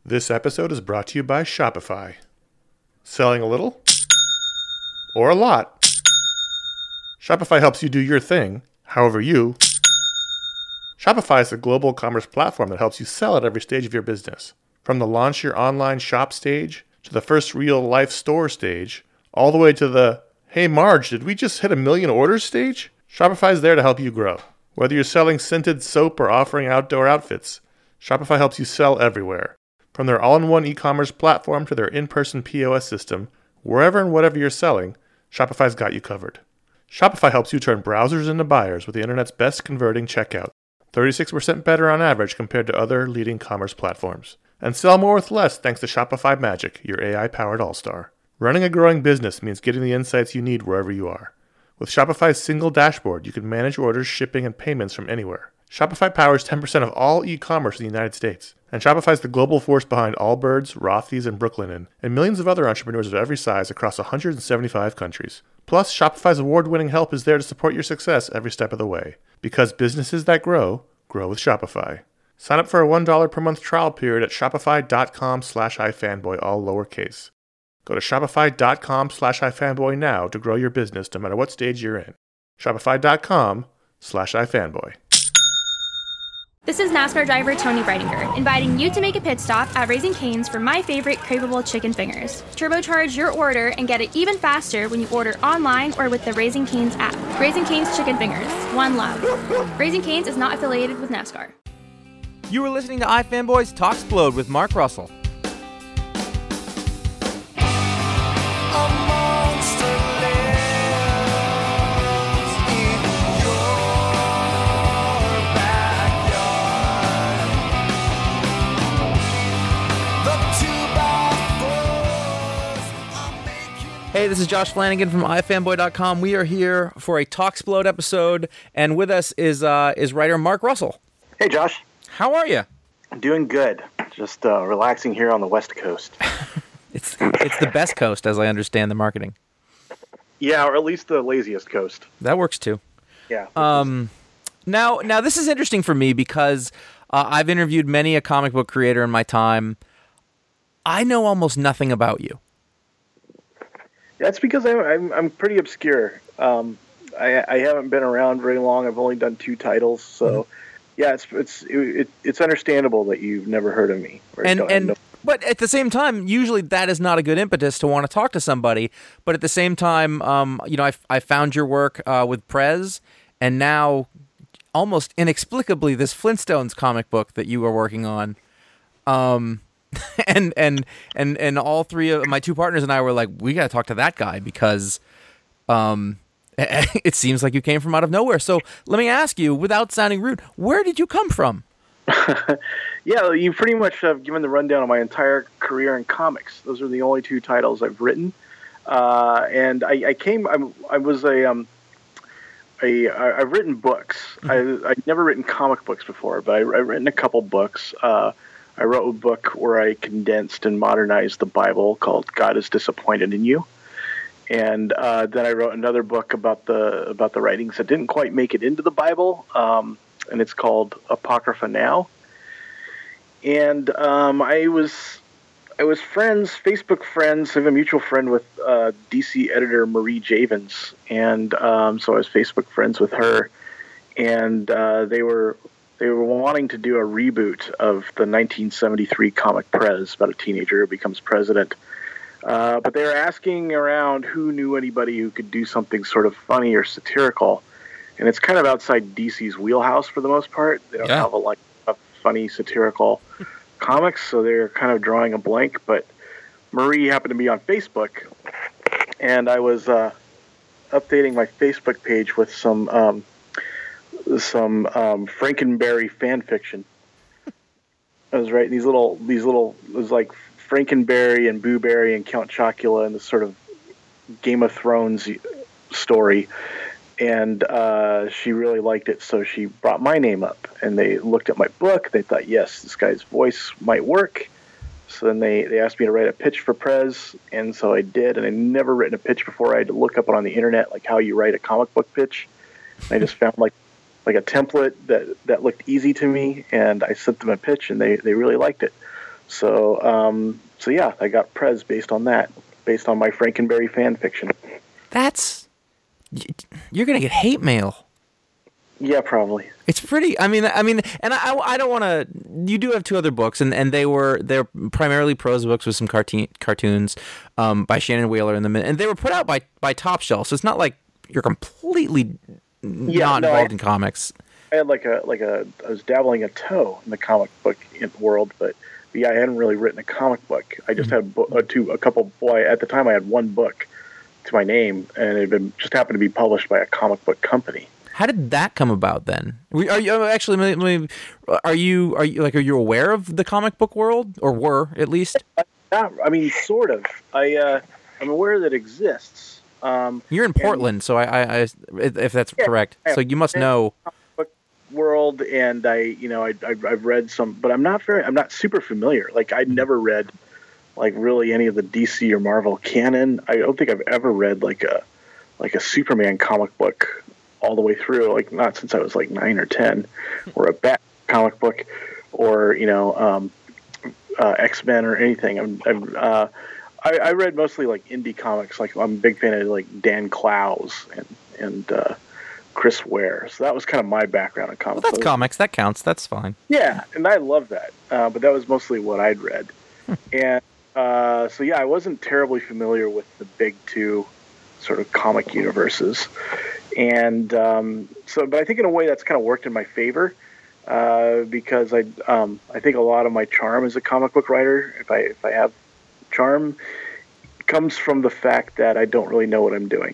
This episode is brought to you by Shopify. Selling a little? Or a lot? Shopify helps you do your thing, however you. Shopify is a global commerce platform that helps you sell at every stage of your business. From the launch your online shop stage, to the first real-life store stage, all the way to the, hey Marge, did we just hit 1 million orders stage? Shopify is there to help you grow. Whether you're selling scented soap or offering outdoor outfits, Shopify helps you sell everywhere. From their all-in-one e-commerce platform to their in-person POS system, wherever and whatever you're selling, Shopify's got you covered. Shopify helps you turn browsers into buyers with the internet's best converting checkout, 36% better on average compared to other leading commerce platforms. And sell more with less thanks to Shopify Magic, your AI-powered all-star. Running a growing business means getting the insights you need wherever you are. With Shopify's single dashboard, you can manage orders, shipping, and payments from anywhere. Shopify powers 10% of all e-commerce in the United States. And Shopify's the global force behind Allbirds, Rothy's, and Brooklinen, and millions of other entrepreneurs of every size across 175 countries. Plus, Shopify's award-winning help is there to support your success every step of the way. Because businesses that grow, grow with Shopify. Sign up for a $1 per month trial period at shopify.com/ifanboy, all lowercase. Go to shopify.com/ifanboy now to grow your business no matter what stage you're in. Shopify.com/ifanboy. This is NASCAR driver Tony Breidinger, inviting you to make a pit stop at Raising Cane's for my favorite craveable chicken fingers. Turbocharge your order and get it even faster when you order online or with the Raising Cane's app. Raising Cane's Chicken Fingers. One love. Raising Cane's is not affiliated with NASCAR. You were listening to iFanboys Talksplode with Mark Russell. Hey, this is Josh Flanagan from iFanboy.com. We are here for a Talksplode episode, and with us is writer Mark Russell. Hey, Josh. How are you? I'm doing good. Just relaxing here on the West Coast. It's the best coast, as I understand the marketing. Yeah, or at least the laziest coast. That works too. Yeah. Now this is interesting for me because I've interviewed many a comic book creator in my time. I know almost nothing about you. That's because I'm pretty obscure. I haven't been around very long. I've only done 2 titles, so yeah, it's understandable that you've never heard of me. But at the same time, usually that is not a good impetus to want to talk to somebody. But at the same time, I found your work with Prez, and now almost inexplicably this Flintstones comic book that you were working on. And all 3 of my 2 partners and I were like, we got to talk to that guy because it seems like you came from out of nowhere. So let me ask you, without sounding rude, where did you come from? Yeah, you pretty much have given the rundown of my entire career in comics. Those are the only 2 titles I've written. And I've written books. I've never written comic books before, but I've written a couple books. I wrote a book where I condensed and modernized the Bible called God is Disappointed in You. And then I wrote another book about the writings that didn't quite make it into the Bible, and it's called Apocrypha Now. And I was Facebook friends. I have a mutual friend with DC editor Marie Javins, and so I was Facebook friends with her, and they were wanting to do a reboot of the 1973 comic Prez, about a teenager who becomes president. But they were asking around who knew anybody who could do something sort of funny or satirical. And it's kind of outside DC's wheelhouse for the most part. They don't have a funny satirical comics, so they're kind of drawing a blank. But Marie happened to be on Facebook, and I was updating my Facebook page with some Frankenberry fan fiction. I was writing these little it was like Frankenberry and Boo Berry and Count Chocula and this sort of Game of Thrones story, and she really liked it, so she brought my name up, and they looked at my book. They thought, yes, this guy's voice might work. So then they asked me to write a pitch for Prez, and so I did, and I'd never written a pitch before. I had to look up on the internet like how you write a comic book pitch. And I just found like a template that looked easy to me, and I sent them a pitch, and they really liked it. So yeah, I got Prez based on that, based on my Frankenberry fan fiction. You're gonna get hate mail. Yeah, probably. It's pretty. I mean, and I don't want to. You do have two other books, and they're primarily prose books with some cartoons by Shannon Whaler in them, and they were put out by Top Shelf. So it's not like you're completely not involved in comics. I had I was dabbling a toe in the comic book world, but yeah, I hadn't really written a comic book. I just had a couple. Well, at the time, I had one book to my name, and it just happened to be published by a comic book company. How did that come about then? Are you actually? Are you aware of the comic book world, or were at least? I mean, sort of. I'm aware that it exists. You're in Portland, so I if that's correct, so you must know book world. And I've read some, but I'm not super familiar. Like I'd never read like really any of the DC or Marvel canon. I don't think I've ever read like a Superman comic book all the way through, like not since I was like 9 or 10, or a Bat comic book, or X-Men or anything. I read mostly like indie comics. Like I'm a big fan of like Dan Clowes and Chris Ware. So that was kind of my background in comics. Well, that's comics. That counts. That's fine. Yeah, and I love that. But that was mostly what I'd read. And so yeah, I wasn't terribly familiar with the big two sort of comic universes. And but I think in a way that's kind of worked in my favor because I think a lot of my charm as a comic book writer, if I have charm, comes from the fact that I don't really know what I'm doing.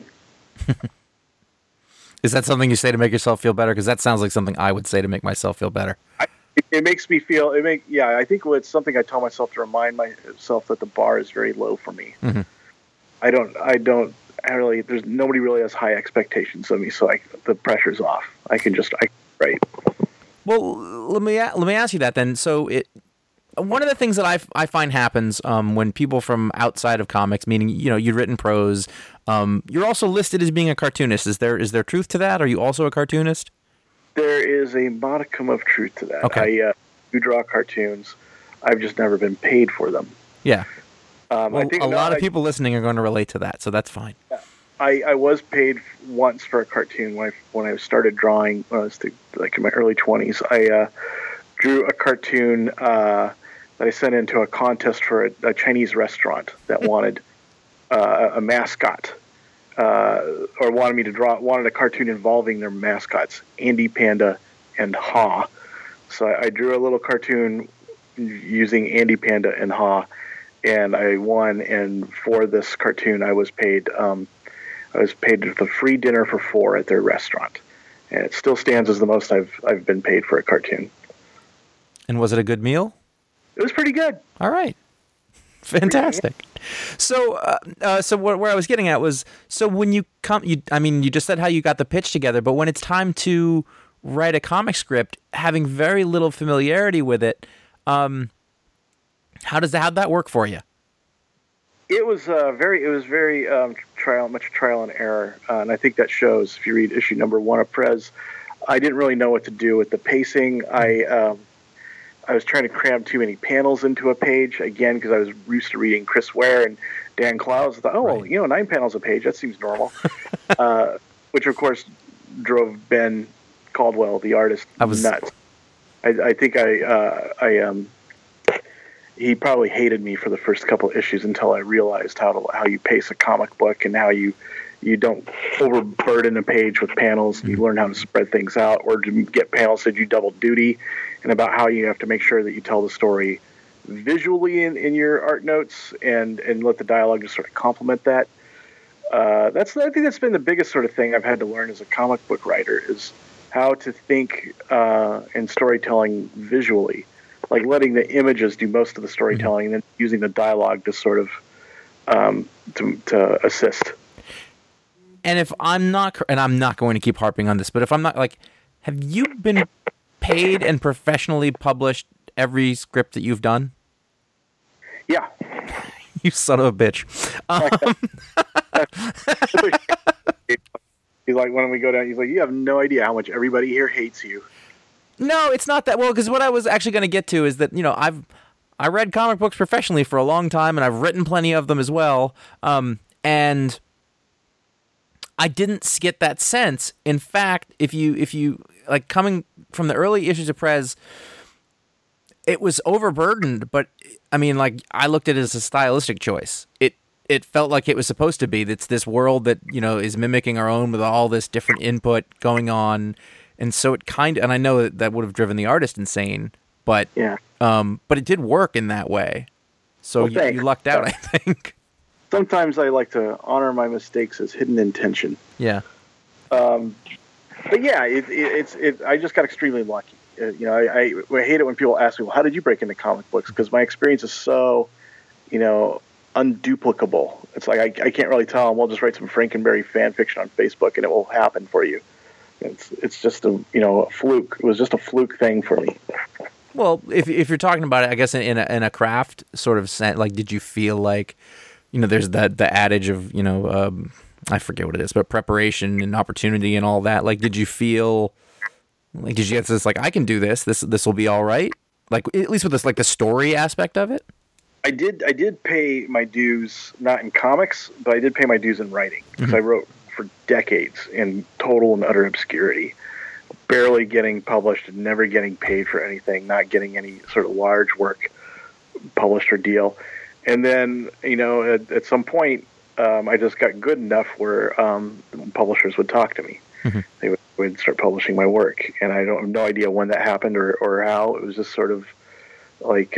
Is that something you say to make yourself feel better? Because that sounds like something I would say to make myself feel better. It makes me feel. I think it's something I tell myself to remind myself that the bar is very low for me. Mm-hmm. I don't. There's nobody really has high expectations of me, so the pressure's off. I write. Well, let me ask you that then. So one of the things that I find happens when people from outside of comics, meaning you've written prose, you're also listed as being a cartoonist. Is there truth to that? Are you also a cartoonist? There is a modicum of truth to that. Okay. I do draw cartoons. I've just never been paid for them. Yeah. I think a lot of people listening are going to relate to that, so that's fine. I was paid once for a cartoon when I started drawing when I was in my early 20s. I drew a cartoon that I sent into a contest for a Chinese restaurant that wanted a mascot or wanted a cartoon involving their mascots, Andy Panda and Ha. So I drew a little cartoon using Andy Panda and Ha. And I won, and for this cartoon, I was paid the free dinner for 4 at their restaurant, and it still stands as the most I've been paid for a cartoon. And was it a good meal? It was pretty good. All right, fantastic. So, where I was getting at was, so when you you just said how you got the pitch together, but when it's time to write a comic script, having very little familiarity with it, how'd that work for you? It was very much trial and error, and I think that shows if you read issue number 1 of Prez. I didn't really know what to do with the pacing. I was trying to cram too many panels into a page again because I was used to reading Chris Ware and Dan Clowes. I thought, right. 9 panels a page, that seems normal. Which of course drove Ben Caldwell, the artist, nuts. I think he probably hated me for the first couple of issues until I realized how you pace a comic book and how you don't overburden a page with panels. You learn how to spread things out, or to get panels that you double duty, and about how you have to make sure that you tell the story visually in your art notes and let the dialogue just sort of complement that. I think that's been the biggest sort of thing I've had to learn as a comic book writer is how to think in storytelling visually. Like letting the images do most of the storytelling, and then using the dialogue to sort of to assist. And if I'm not, and I'm not going to keep harping on this, but if I'm not, have you been paid and professionally published every script that you've done? Yeah. You son of a bitch. He's like, when we go down, he's like, you have no idea how much everybody here hates you. No, it's not that. Well, because what I was actually going to get to is that I read comic books professionally for a long time, and I've written plenty of them as well. And I didn't get that sense. In fact, if you like coming from the early issues of Prez, it was overburdened. But I mean, like I looked at it as a stylistic choice. It felt like it was supposed to be. It's this world that is mimicking our own with all this different input going on, and so it kind of. And I know that would have driven the artist insane, but Yeah. But it did work in that way. So Well, you lucked out, I think. Sometimes I like to honor my mistakes as hidden intention. Yeah. But yeah, I just got extremely lucky. I hate it when people ask me, well, how did you break into comic books? Because my experience is so, unduplicable. It's like I can't really tell them, we'll just write some Frankenberry fan fiction on Facebook and it will happen for you. It's just a fluke. It was just a fluke thing for me. Well, if you're talking about it, I guess in a craft sort of sense, like, did you feel like, there's the adage of, I forget what it is, but preparation and opportunity and all that. Like, did you feel like, did you get this, like, I can do this will be all right? Like, at least with this, like the story aspect of it? I did pay my dues, not in comics, but I did pay my dues in writing, because I wrote for decades in total and utter obscurity, barely getting published, never getting paid for anything, not getting any sort of large work published or deal. And then, at some point, I just got good enough where publishers would talk to me. They would start publishing my work, and I have no idea when that happened or how. It was just sort of like,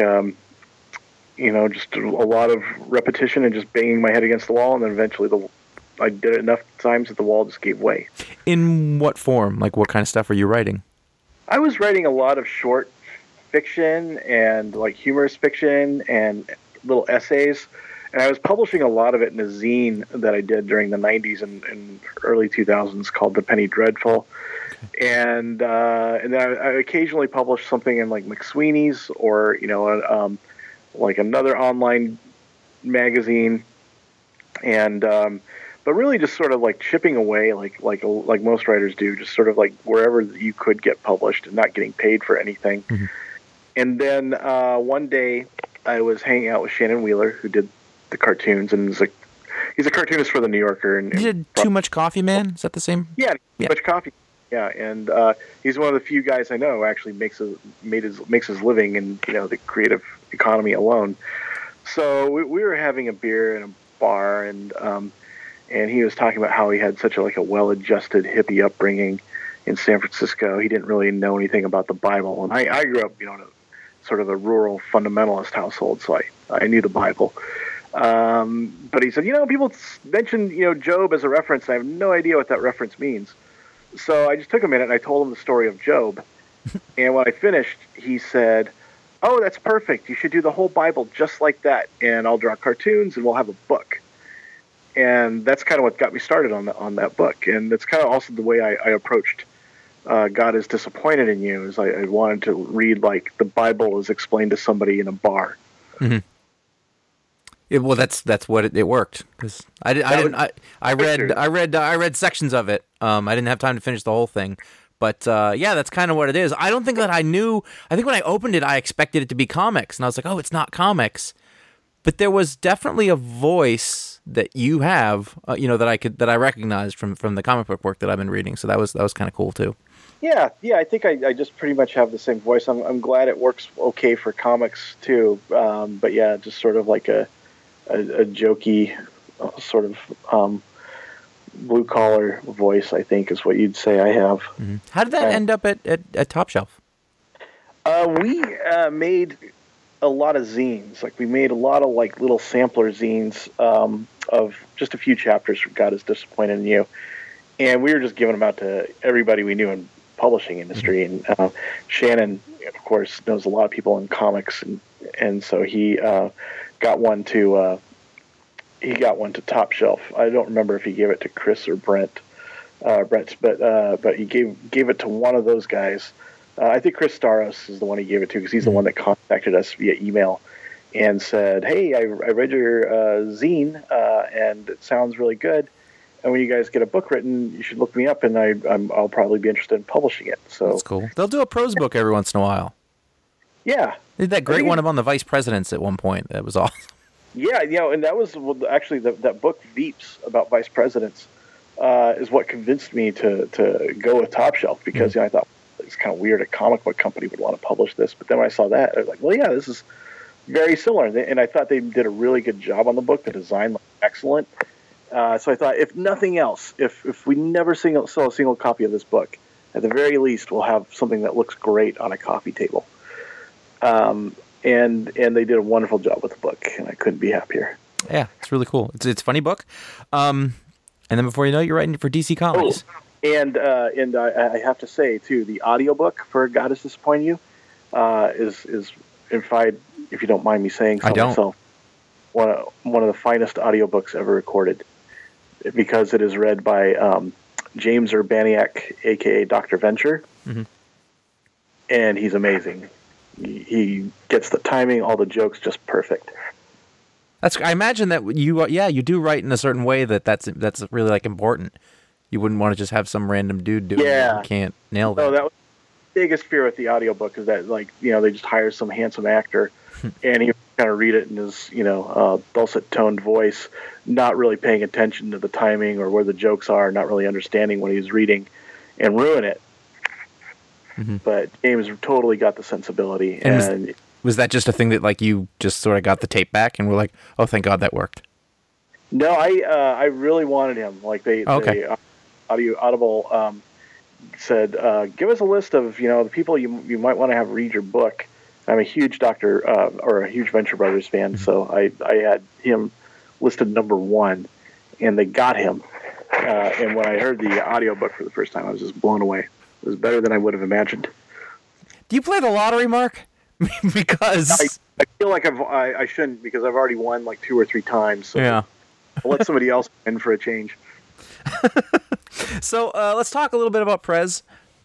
just a lot of repetition and just banging my head against the wall, and then eventually I did it enough times that the wall just gave way. In what form? Like, what kind of stuff are you writing? I was writing a lot of short fiction and like humorous fiction and little essays, and I was publishing a lot of it in a zine that I did during the 90s and early 2000s called The Penny Dreadful. And then I occasionally published something in like McSweeney's or like another online magazine, and but really just sort of like chipping away like most writers do, just sort of like wherever you could get published and not getting paid for anything. And then one day I was hanging out with Shannon Wheeler, who did the cartoons, and he's a cartoonist for the New Yorker. And you did Too Much Coffee Man? Is that the same? Yeah, Too Much Coffee. Yeah, and he's one of the few guys I know who actually makes his living in the creative economy alone. So we were having a beer in a bar, and he was talking about how he had such a well-adjusted hippie upbringing in San Francisco. He didn't really know anything about the Bible, and I grew up in a sort of a rural fundamentalist household, so I knew the Bible. But he said, people mention Job as a reference, and I have no idea what that reference means. So I just took a minute and I told him the story of Job. And when I finished, he said, "Oh, that's perfect. You should do the whole Bible just like that. And I'll draw cartoons and we'll have a book." And that's kind of what got me started on that book. And that's kind of also the way I approached God Is Disappointed in You, is I wanted to read like the Bible is explained to somebody in a bar. Well, that's what it worked, because I read sections of it. I didn't have time to finish the whole thing, but yeah, that's kind of what it is. I don't think that I knew. I think when I opened it, I expected it to be comics, and I was like, oh, it's not comics. But there was definitely a voice that you have, that I recognized from the comic book work that I've been reading. So that was kind of cool too. Yeah, I think I just pretty much have the same voice. I'm glad it works okay for comics too. But yeah, just sort of like a jokey sort of blue collar voice, I think, is what you'd say I have. How did that end up at Top Shelf? We made a lot of zines. Like, we made a lot of like little sampler zines of just a few chapters from God Is Disappointed in You, and we were just giving them out to everybody we knew in publishing industry. And Shannon, of course, knows a lot of people in comics, and so he got one to Top Shelf. I don't remember if he gave it to Chris or Brent, but he gave it to one of those guys. I think Chris Staros is the one he gave it to, because he's the one that contacted us via email and said, "Hey, I read your zine, and it sounds really good. And when you guys get a book written, you should look me up, and I'll probably be interested in publishing it." So that's cool. They'll do a prose book every once in a while. They did that great one about the vice presidents at one point. That was awesome. Yeah, and that was actually that book Veeps about vice presidents is what convinced me to go with Top Shelf, because I thought it's kind of weird a comic book company would want to publish this. But then when I saw that, I was like, well, yeah, this is very similar. And I thought they did a really good job on the book. The design looked excellent. So I thought, if nothing else, if we never sell a single copy of this book, at the very least, we'll have something that looks great on a coffee table. And they did a wonderful job with the book, and I couldn't be happier. Yeah, it's really cool. It's a funny book. And then before you know it, you're writing for DC Comics. Oh, and I have to say, too, the audiobook for God Is Disappointing You is if you don't mind me saying so myself, one of the finest audiobooks ever recorded, because it is read by James Urbaniak, a.k.a. Dr. Venture, and he's amazing. He gets the timing, all the jokes just perfect. I imagine that you do write in a certain way that's really like important. You wouldn't want to just have some random dude doing it. You can't nail that. No, that was the biggest fear with the audiobook, is that they just hire some handsome actor and he kind of read it in his dulcet toned voice, not really paying attention to the timing or where the jokes are, not really understanding what he's reading, and ruin it. But James totally got the sensibility. And was that just a thing that you just sort of got the tape back and were like, oh, thank God that worked? No, I really wanted him. Audible said, give us a list of the people you might want to have read your book. I'm a huge a huge Venture Brothers fan, so I had him listed number 1, and they got him. And when I heard the audiobook for the first time, I was just blown away. It was better than I would have imagined. Do you play the lottery, Mark? Because I feel like I shouldn't, because I've already won 2 or 3 times. So yeah, I'll let somebody else win for a change. So let's talk a little bit about Prez.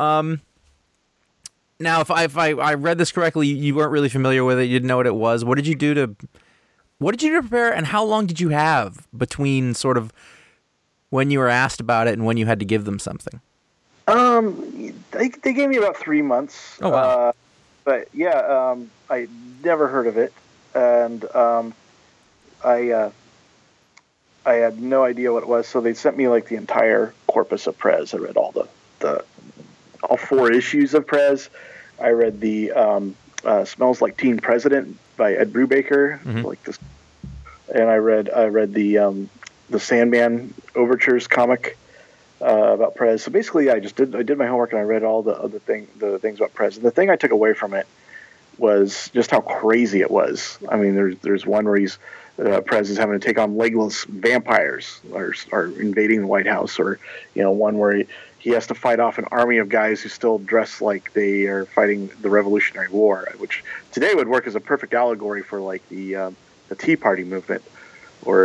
Now, if I read this correctly, you weren't really familiar with it. You didn't know what it was. What did you do to prepare, and how long did you have between sort of when you were asked about it and when you had to give them something? They gave me about 3 months. Oh, wow. But yeah, I never heard of it, and I had no idea what it was. So they sent me the entire corpus of Prez. I read all all 4 issues of Prez. I read the Smells Like Teen President by Ed Brubaker, and I read the Sandman Overtures comic about Prez. So basically, I did my homework, and I read all the things about Prez. And the thing I took away from it was just how crazy it was. I mean, there's one where Prez is having to take on legless vampires are invading the White House, or one where he has to fight off an army of guys who still dress like they are fighting the Revolutionary War, which today would work as a perfect allegory for the Tea Party movement, or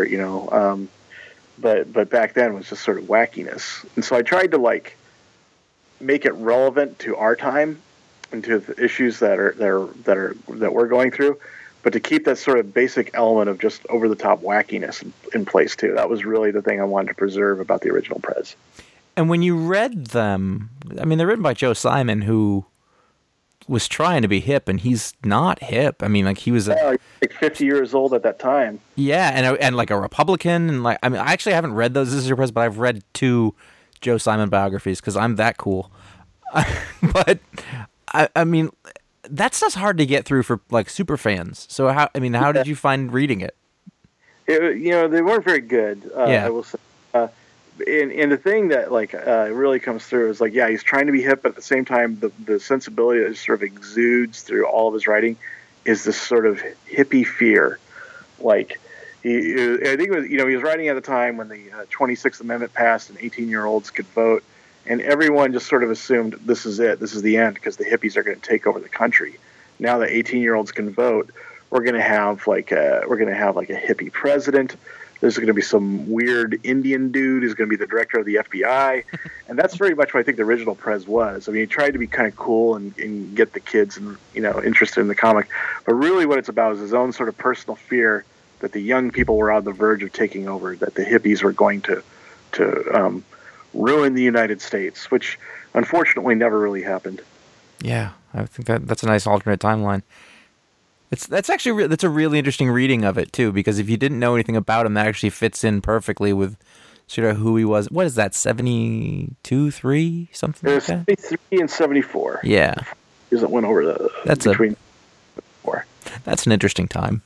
but back then was just sort of wackiness. And so I tried to make it relevant to our time and to the issues that we're going through, but to keep that sort of basic element of just over the top wackiness in place too. That was really the thing I wanted to preserve about the original Prez. And when you read them, I mean, they're written by Joe Simon, who was trying to be hip, and he's not hip. I mean, he was 50 years old at that time. Yeah, and a Republican, and I mean, I actually haven't read those This Is Your Prez, but I've read 2 Joe Simon biographies because I'm that cool. But I mean, that stuff's hard to get through for super fans. So how did you find reading it? They weren't very good. I will say. And the thing that really comes through is he's trying to be hip, but at the same time the sensibility that sort of exudes through all of his writing is this sort of hippie fear. I think it was he was writing at a time when the 26th Amendment passed and 18-year-olds could vote, and everyone just sort of assumed this is it, this is the end, because the hippies are going to take over the country. Now that 18-year-olds can vote, we're going to have a hippie president. There's going to be some weird Indian dude who's going to be the director of the FBI. And that's very much what I think the original Prez was. I mean, he tried to be kind of cool and get the kids interested in the comic. But really what it's about is his own sort of personal fear that the young people were on the verge of taking over, that the hippies were going to ruin the United States, which unfortunately never really happened. Yeah, I think that's a nice alternate timeline. That's actually that's a really interesting reading of it too, because if you didn't know anything about him, that actually fits in perfectly with sort of who he was. What is that? 72, 3, something like that. 73 and 74. Yeah, Isn't went over the between. That's an interesting time.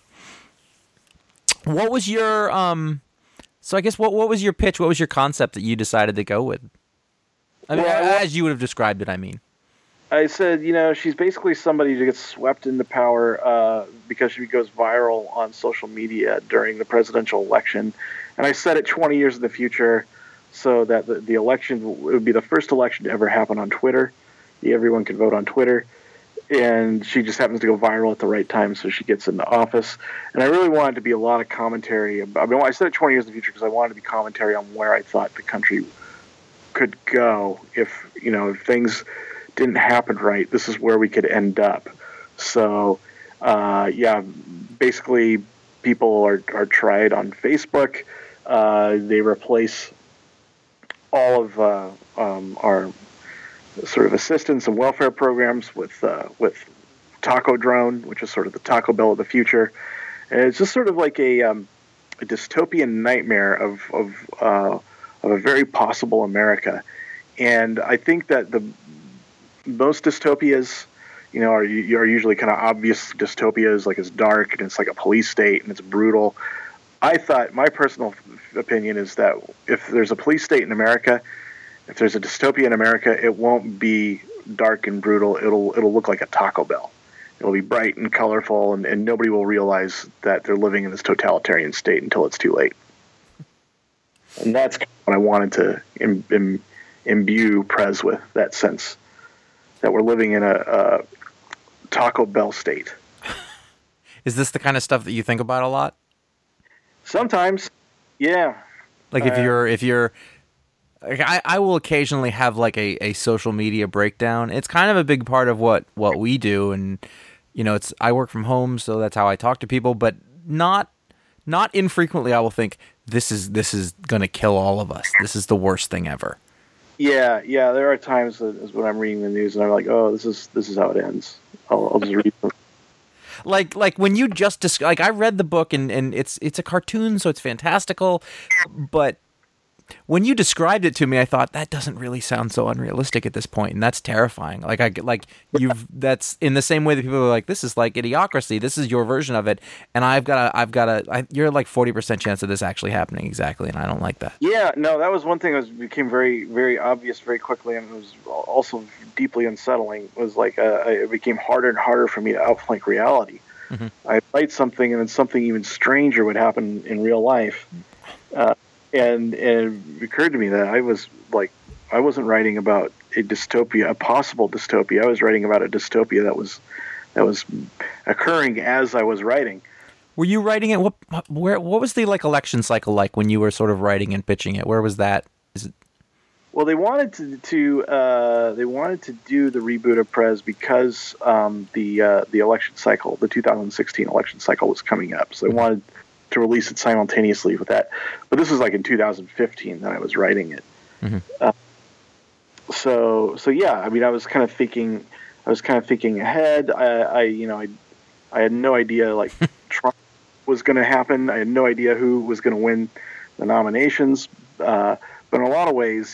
What was your So I guess what was your pitch? What was your concept that you decided to go with? I mean, as you would have described it, I mean. I said, you know, she's basically somebody who gets swept into power because she goes viral on social media during the presidential election. And I set it 20 years in the future so that the election would be the first election to ever happen on Twitter. Everyone could vote on Twitter. And she just happens to go viral at the right time, so she gets into office. And I really wanted to be a lot of commentary. I said it 20 years in the future because I wanted to be commentary on where I thought the country could go if things didn't happen right. This is where we could end up. So, basically, people are tried on Facebook. They replace all of our sort of assistance and welfare programs with Taco Drone, which is sort of the Taco Bell of the future. And it's just sort of like a dystopian nightmare of a very possible America. And I think that the most dystopias, are usually kind of obvious dystopias, like it's dark and it's like a police state and it's brutal. I thought, my personal opinion is that if there's a police state in America, if there's a dystopia in America, it won't be dark and brutal. It'll look like a Taco Bell. It'll be bright and colorful, and nobody will realize that they're living in this totalitarian state until it's too late. And that's what I wanted to imbue Prez with, that sense that we're living in a Taco Bell state. Is this the kind of stuff that you think about a lot? Sometimes, yeah. Like if you're I will occasionally have like a social media breakdown. It's kind of a big part of what we do, and I work from home, so that's how I talk to people. But not infrequently, I will think this is gonna kill all of us. This is the worst thing ever. Yeah. There are times when I'm reading the news and I'm like, oh, this is how it ends. I'll just read them. Like when you just I read the book and it's a cartoon, so it's fantastical, but when you described it to me, I thought that doesn't really sound so unrealistic at this point, and that's terrifying. That's in the same way that people are like, this is like Idiocracy. This is your version of it, and you're like 40% chance of this actually happening exactly, and I don't like that. Yeah, no, that was one thing that became very, very obvious very quickly, and it was also deeply unsettling. Was like it became harder and harder for me to outflank reality. Mm-hmm. I'd write something, and then something even stranger would happen in real life. And it occurred to me that I wasn't writing about a dystopia, a possible dystopia. I was writing about a dystopia that was occurring as I was writing. Were you writing it? What was the election cycle like when you were sort of writing and pitching it? Where was that? Well, they wanted to do the reboot of Prez because the election cycle, the 2016 election cycle, was coming up. So they wanted to release it simultaneously with that. But this was like in 2015 that I was writing it. Mm-hmm. So yeah, I mean, I was kind of thinking ahead. I had no idea like Trump was going to happen. I had no idea who was going to win the nominations. But in a lot of ways,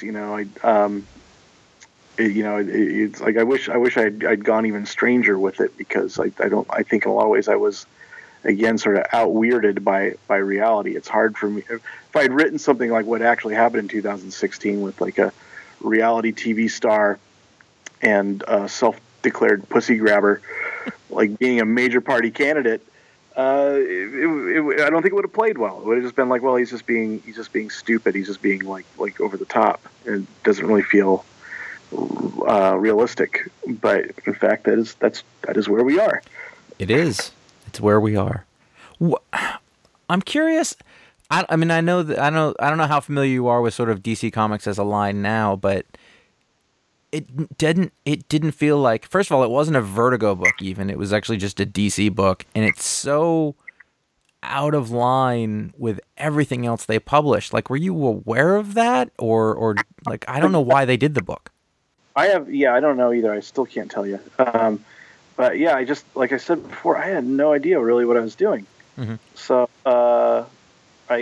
it's like I wish I'd gone even stranger with it, because I think in a lot of ways I was, again, sort of out-weirded by reality. It's hard for me. If I had written something like what actually happened in 2016 with like a reality TV star and a self-declared pussy grabber, like being a major party candidate, I don't think it would have played well. It would have just been like, well, he's just being stupid. He's just being like over the top, and it doesn't really feel realistic. But in fact, that is where we are. It is. It's where we are. I'm curious. I mean, I don't know how familiar you are with sort of DC Comics as a line now, but it didn't feel like, first of all, it wasn't a Vertigo book even. It was actually just a DC book, and it's so out of line with everything else they published. Like, were you aware of that, or like, I don't know why they did the book? I have, yeah, I don't know either. I still can't tell you. But yeah, I just, like I said before, I had no idea really what I was doing. Mm-hmm. So I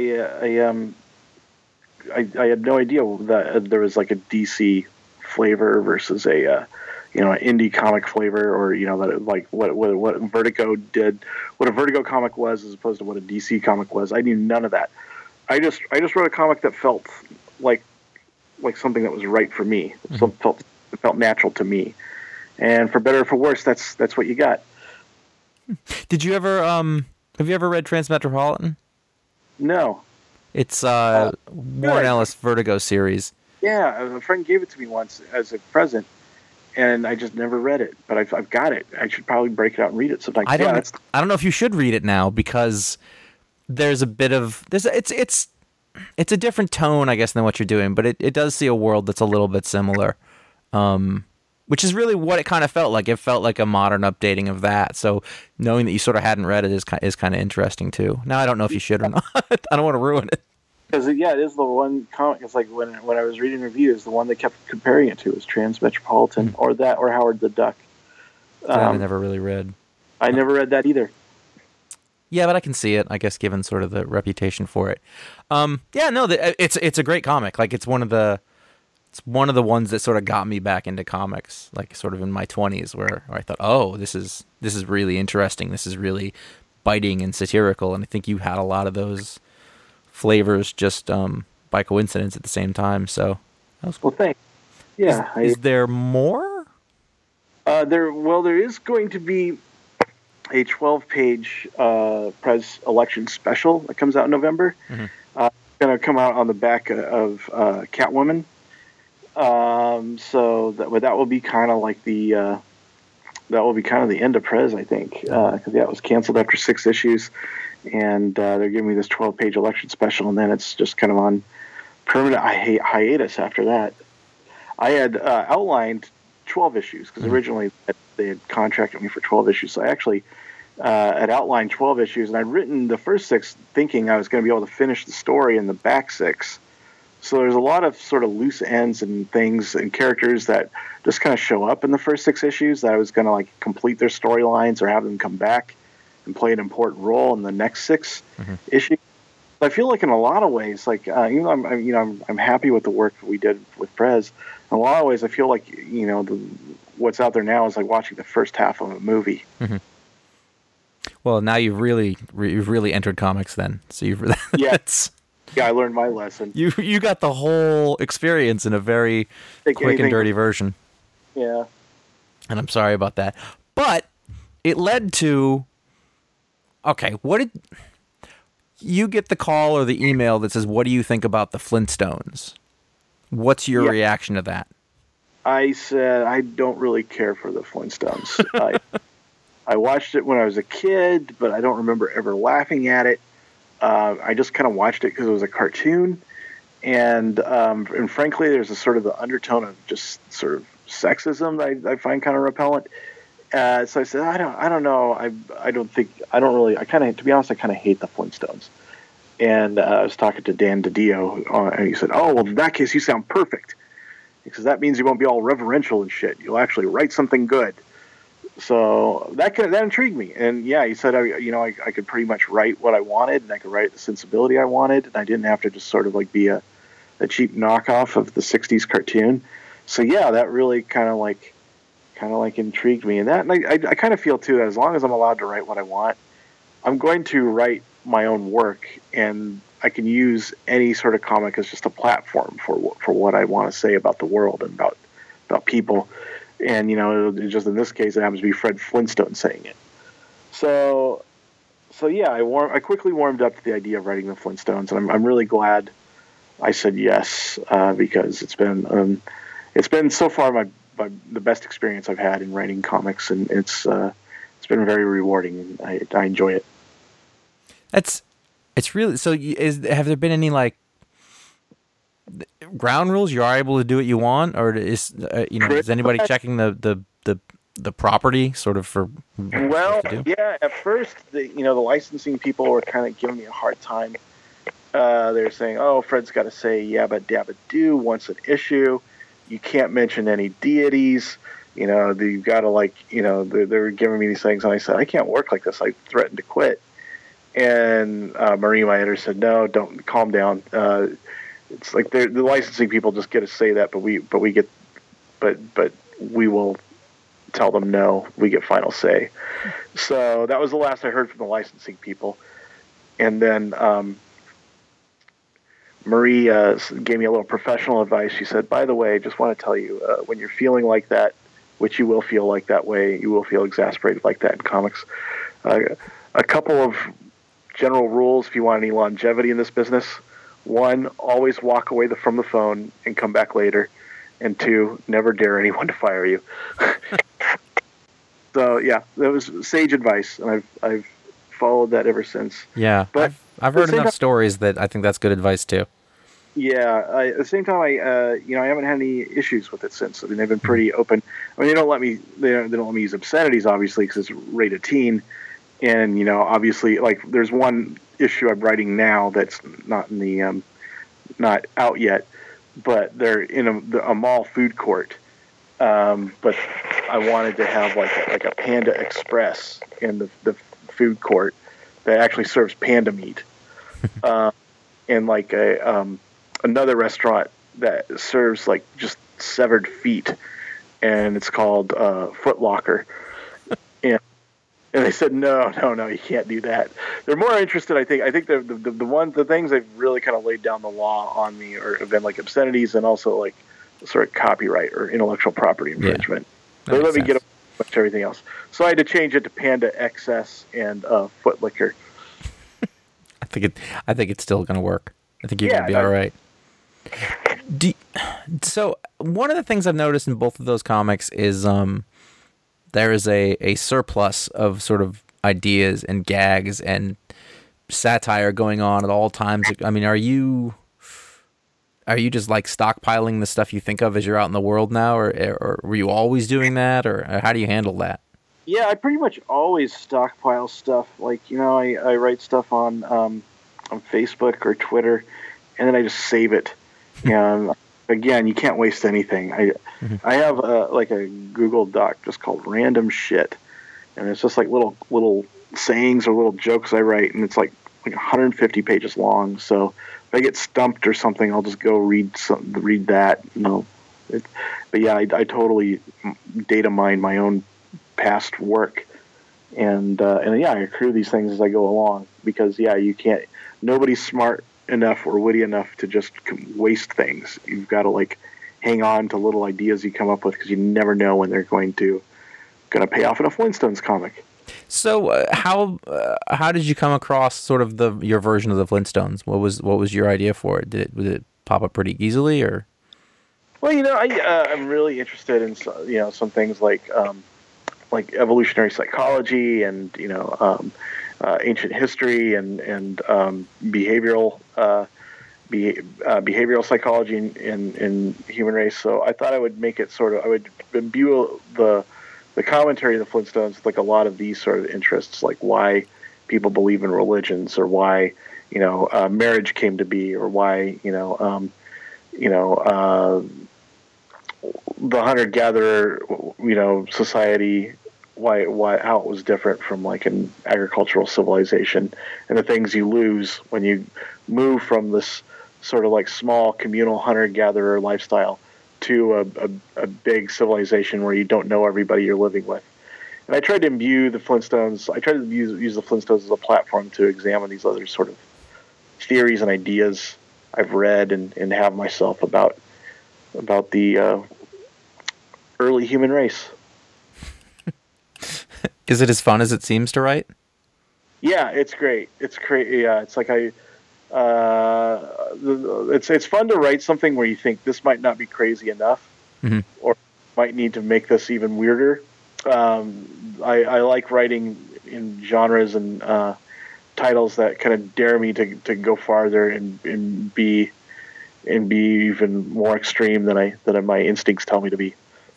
had no idea that there was like a DC flavor versus a an indie comic flavor, or that it, like what Vertigo did, what a Vertigo comic was as opposed to what a DC comic was. I knew none of that. I just wrote a comic that felt like something that was right for me. Mm-hmm. It felt natural to me, and for better or for worse, that's what you got. Did you ever have you ever read Transmetropolitan? No. It's Warren Ellis Vertigo series. Yeah, a friend gave it to me once as a present, and I just never read it. But I've got it. I should probably break it out and read it sometime. I don't know if you should read it now, because there's a bit of it's a different tone, I guess, than what you're doing, but it does see a world that's a little bit similar. Which is really what it kind of felt like. It felt like a modern updating of that. So knowing that you sort of hadn't read it is kind of interesting too. Now I don't know if you should or not. I don't want to ruin it. Because it is the one comic. It's like when I was reading reviews, the one they kept comparing it to was Transmetropolitan, or Howard the Duck. I never really read. I never read that either. Yeah, but I can see it, I guess, given sort of the reputation for it. It's a great comic. Like it's one of the ones that sort of got me back into comics, like sort of in my 20s, where I thought, oh, this is really interesting. This is really biting and satirical, and I think you had a lot of those flavors just by coincidence at the same time. So that was cool. Well, thanks. Yeah. Is there more? There is going to be a 12-page Prez election special that comes out in November. Mm-hmm. It's going to come out on the back of Catwoman. So that will be kind of like the end of Prez, I think, because it was canceled after 6 issues, and they're giving me this 12-page election special, and then it's just kind of on permanent hiatus after that. I had outlined 12 issues because originally they had contracted me for 12 issues, so I actually had outlined 12 issues, and I'd written the first 6 thinking I was going to be able to finish the story in the back 6. So there's a lot of sort of loose ends and things and characters that just kind of show up in the first 6 issues that I was going to like complete their storylines or have them come back and play an important role in the next 6 issues. But I feel like in a lot of ways, like even though I'm happy with the work that we did with Prez, in a lot of ways I feel like what's out there now is like watching the first half of a movie. Mm-hmm. Well, now you've really entered comics then. So you've Yeah, I learned my lesson. You got the whole experience in a very quick and dirty version. Yeah. And I'm sorry about that. But it led to... Okay, what did... You get the call or the email that says, what do you think about the Flintstones? What's your reaction to that? I said, I don't really care for the Flintstones. I watched it when I was a kid, but I don't remember ever laughing at it. I just kind of watched it because it was a cartoon, and frankly, there's a sort of the undertone of just sort of sexism that I find kind of repellent. So I said, I don't know. To be honest, I kind of hate the Flintstones. And I was talking to Dan DiDio, and he said, oh, well, in that case, you sound perfect, because that means you won't be all reverential and shit. You'll actually write something good. So that intrigued me, and yeah, he said, I could pretty much write what I wanted, and I could write the sensibility I wanted, and I didn't have to just sort of like be a cheap knockoff of the '60s cartoon. So yeah, that really kind of like intrigued me, and I kind of feel too that as long as I'm allowed to write what I want, I'm going to write my own work, and I can use any sort of comic as just a platform for what I want to say about the world and about people. And, just in this case, it happens to be Fred Flintstone saying it. So yeah, I quickly warmed up to the idea of writing the Flintstones, and I'm really glad I said yes, because it's been so far the best experience I've had in writing comics, and it's been very rewarding, and I enjoy it. It's really so. Have there been any like ground rules? You are able to do what you want, or is anybody checking the property sort of for? Well, yeah. At first, the licensing people were kind of giving me a hard time. They're saying, "Oh, Fred's got to say yabba dabba do once an issue," you can't mention any deities. You've got to they're giving me these things, and I said, I can't work like this. I threatened to quit. And Marie, my editor, said, no, don't, calm down. It's like the licensing people just get to say that, but we will tell them no. We get final say. So that was the last I heard from the licensing people. And then Marie gave me a little professional advice. She said, by the way, just want to tell you, when you're feeling like that, which you will feel like that way, you will feel exasperated like that in comics. A couple of general rules if you want any longevity in this business. 1, always walk away from the phone and come back later. And 2, never dare anyone to fire you. So yeah, that was sage advice, and I've followed that ever since. Yeah, but I've heard enough stories that I think that's good advice too. Yeah, at the same time, I haven't had any issues with it since. I mean, they've been pretty open. I mean, they don't let me use obscenities, obviously, because it's rated teen. And obviously, like, there's one issue I'm writing now that's not in the not out yet, but they're in a mall food court. But I wanted to have like a Panda Express in the food court that actually serves panda meat, and like another restaurant that serves like just severed feet, and it's called Foot Locker. And they said, no, you can't do that. They're more interested, I think. I think the things they've really kind of laid down the law on me have been like obscenities and also like sort of copyright or intellectual property infringement. Yeah, they let me get up to everything else. So I had to change it to Panda XS and Foot Licker. I think it's still going to work. I think you're going to be all right. So one of the things I've noticed in both of those comics is there is a surplus of sort of ideas and gags and satire going on at all times. I mean, are you just like stockpiling the stuff you think of as you're out in the world now, or were you always doing that, or how do you handle that? Yeah, I pretty much always stockpile stuff. Like, I write stuff on Facebook or Twitter, and then I just save it. Again, you can't waste anything. I have like a Google Doc just called Random Shit, and it's just like little sayings or little jokes I write, and it's like 150 pages long. So if I get stumped or something, I'll just go read that. But yeah, I totally data mine my own past work, and yeah, I accrue these things as I go along, because you can't. Nobody's smart enough or witty enough to just waste things. You've got to like hang on to little ideas you come up with, because you never know when they're going to pay off in a Flintstones comic. So how did you come across sort of your version of the Flintstones? What was your idea for it? Did it pop up pretty easily, or? Well, I'm really interested in some things like evolutionary psychology and ancient history and behavioral psychology in human race. So I thought I would make it I would imbue the commentary of the Flintstones with like a lot of these sort of interests, like why people believe in religions, or why marriage came to be, or why the hunter-gatherer society, why how it was different from like an agricultural civilization, and the things you lose when you move from this sort of like small communal hunter-gatherer lifestyle to a big civilization where you don't know everybody you're living with. And I tried to imbue the Flintstones. I tried to use the Flintstones as a platform to examine these other sort of theories and ideas I've read and have myself about the early human race. Is it as fun as it seems to write? Yeah, it's great. It's great. Yeah, it's like it's fun to write something where you think this might not be crazy enough, or might need to make this even weirder. I like writing in genres and titles that kind of dare me to go farther and be even more extreme than my instincts tell me to be.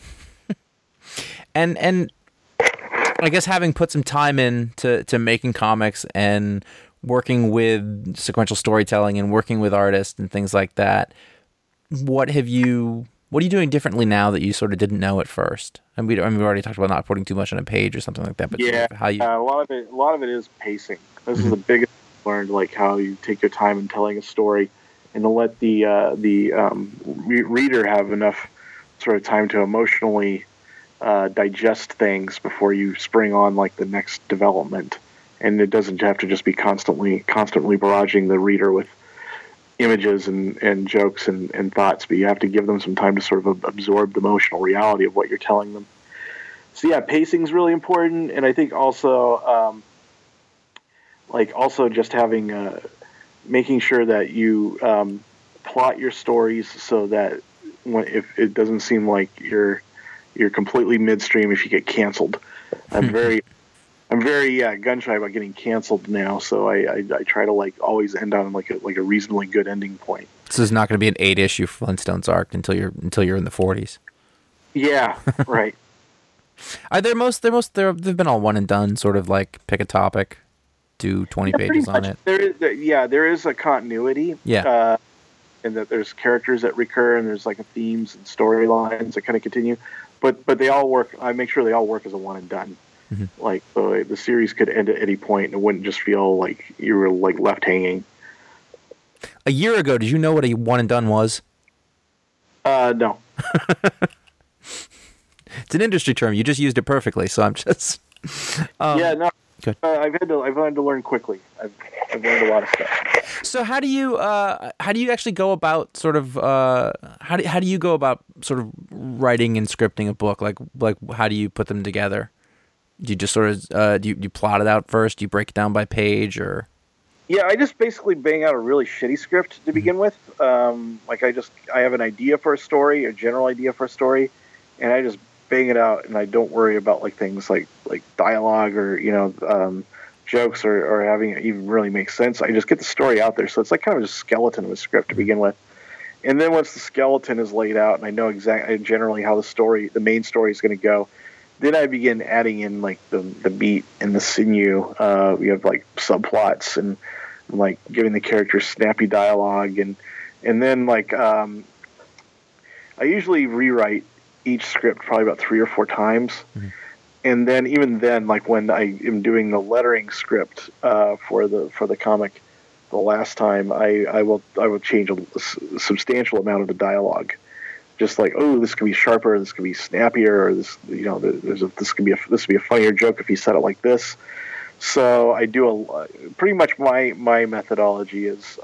And I guess having put some time in to making comics and working with sequential storytelling and working with artists and things like that, what have you What are you doing differently now that you sort of didn't know at first? And we already talked about not putting too much on a page or something like that. But Yeah, sort of how you a lot of it is pacing. This is the biggest thing I learned, like how you take your time in telling a story, and to let the reader have enough sort of time to emotionally digest things before you spring on like the next development, and it doesn't have to just be constantly barraging the reader with images and jokes and thoughts, but you have to give them some time to sort of absorb the emotional reality of what you're telling them. So yeah, pacing is really important, and I think also also just having making sure that you plot your stories so that if it doesn't seem like you're completely midstream if you get canceled. I'm very gun shy about getting canceled now, so I try to like always end on like a reasonably good ending point. This is not going to be an 8-issue Flintstones arc until you're in the 40s. Yeah, right. Are there they've been all one and done, sort of like pick a topic, do 20 pages on it. There is a continuity. Yeah. And that there's characters that recur, and there's like themes and storylines that kind of continue, but they all work. I make sure they all work as a one and done. Mm-hmm. Like the series could end at any point, and it wouldn't just feel like you were like left hanging. A year ago, did you know what a one and done was? No. It's an industry term. You just used it perfectly, so I'm just. Yeah, no. Good. I've had to learn quickly. I've learned a lot of stuff. So how do you actually go about sort of how do you go about sort of writing and scripting a book? Like how do you put them together? Do you just sort of do you plot it out first? Do you break it down by page or? Yeah, I just basically bang out a really shitty script to begin with. Like I have an idea for a story, a general idea for a story, and I just bang it out, and I don't worry about like things like dialogue or jokes or having it even really make sense. I just get the story out there, so it's like kind of a skeleton of a script to begin with. And then once the skeleton is laid out, and I know generally how the main story is going to go, then I begin adding in like the beat and the sinew. We have like subplots and like giving the characters snappy dialogue, and then like I usually rewrite each script probably about 3 or 4 times. Mm-hmm. And then even then, like when I am doing the lettering script for the comic, the last time I will change a substantial amount of the dialogue, just like, oh, this could be sharper, this could be snappier, or this this could be a funnier joke if you said it like this. So I do pretty much my methodology is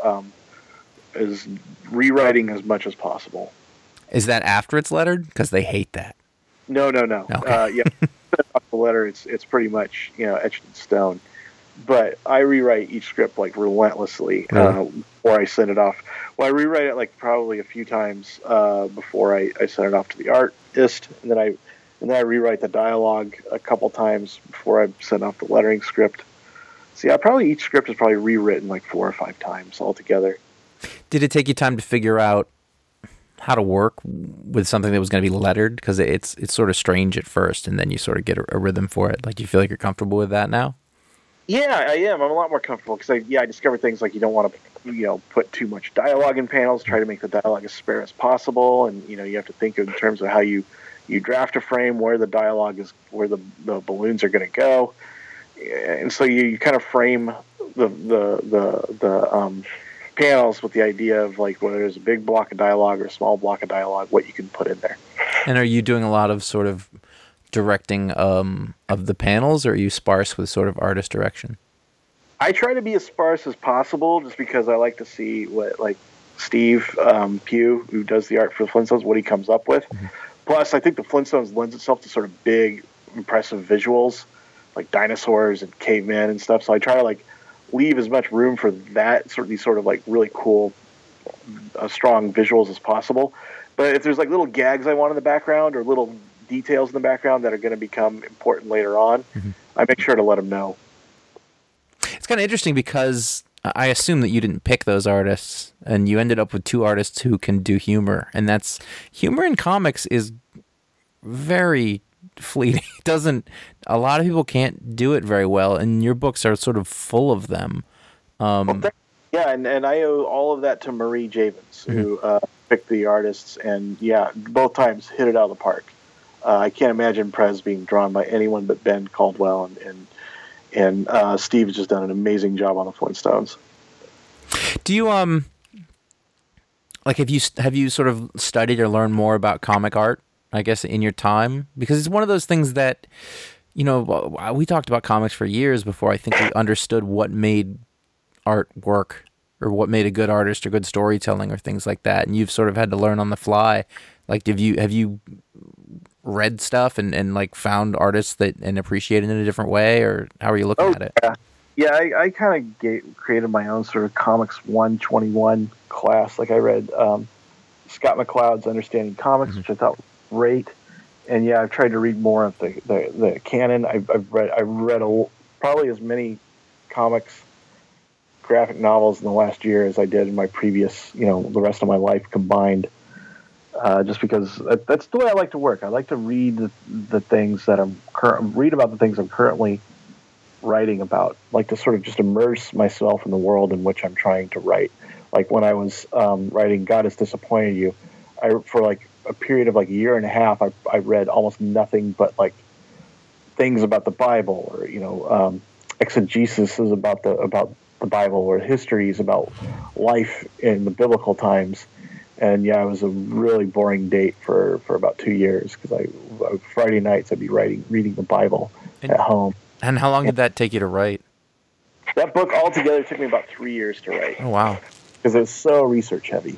rewriting as much as possible. Is that after it's lettered? Because they hate that. No. Okay. Yeah, off the letter, it's pretty much etched in stone. But I rewrite each script like relentlessly before I send it off. Well, I rewrite it like probably a few times before I send it off to the artist, and then I rewrite the dialogue a couple times before I send off the lettering script. So yeah, probably each script is probably rewritten like 4 or 5 times altogether. Did it take you time to figure out how to work with something that was going to be lettered? Because it's sort of strange at first, and then you sort of get a rhythm for it. Like, do you feel like you're comfortable with that now? Yeah, I am. I'm a lot more comfortable because I discovered things like you don't want to put too much dialogue in panels. Try to make the dialogue as spare as possible, and you have to think in terms of how you draft a frame, where the dialogue is, where the balloons are going to go, and so you kind of frame the panels with the idea of like whether there's a big block of dialogue or a small block of dialogue, what you can put in there. And are you doing a lot of sort of directing of the panels, or are you sparse with sort of artist direction? I try to be as sparse as possible, just because I like to see what like Steve Pugh, who does the art for the Flintstones, what he comes up with. Mm-hmm. Plus, I think the Flintstones lends itself to sort of big, impressive visuals, like dinosaurs and cavemen and stuff. So I try to like leave as much room for that these sort of like really cool, strong visuals as possible. But if there's like little gags I want in the background or little details in the background that are going to become important later on, mm-hmm. I make sure to let them know. It's kind of interesting because I assume that you didn't pick those artists, and you ended up with 2 artists who can do humor, and that's humor in comics is very fleeting. A lot of people can't do it very well, and your books are sort of full of them. And I owe all of that to Marie Javins, mm-hmm. pick the artists, and yeah, both times hit it out of the park. I can't imagine Prez being drawn by anyone but Ben Caldwell, and Steve's just done an amazing job on the Flintstones. Do you like have you sort of studied or learned more about comic art, I guess, in your time? Because it's one of those things that, you know, we talked about comics for years before I think we understood what made art work, or what made a good artist or good storytelling or things like that. And you've sort of had to learn on the fly. Like, have you read stuff and like found artists that and appreciated it in a different way, or how are you looking at it? Yeah, I kind of created my own sort of Comics 121 class. Like I read Scott McCloud's Understanding Comics, which I thought was great. And yeah, I've tried to read more of the canon. I've read probably as many comics, graphic novels in the last year as I did in my previous, the rest of my life combined. Just because that's the way I like to work. I like to read the things that read about the things I'm currently writing about. I like to sort of just immerse myself in the world in which I'm trying to write. Like when I was writing God Has Disappointed You, for like a period of like a year and a half, I read almost nothing but like things about the Bible, or exegesis is about the Bible, or histories about life in the biblical times. And yeah, it was a really boring date for about 2 years, because Friday nights I'd be reading the Bible at home. And how long did that take you to write? That book altogether took me about 3 years to write. Oh, wow. Because it was so research heavy.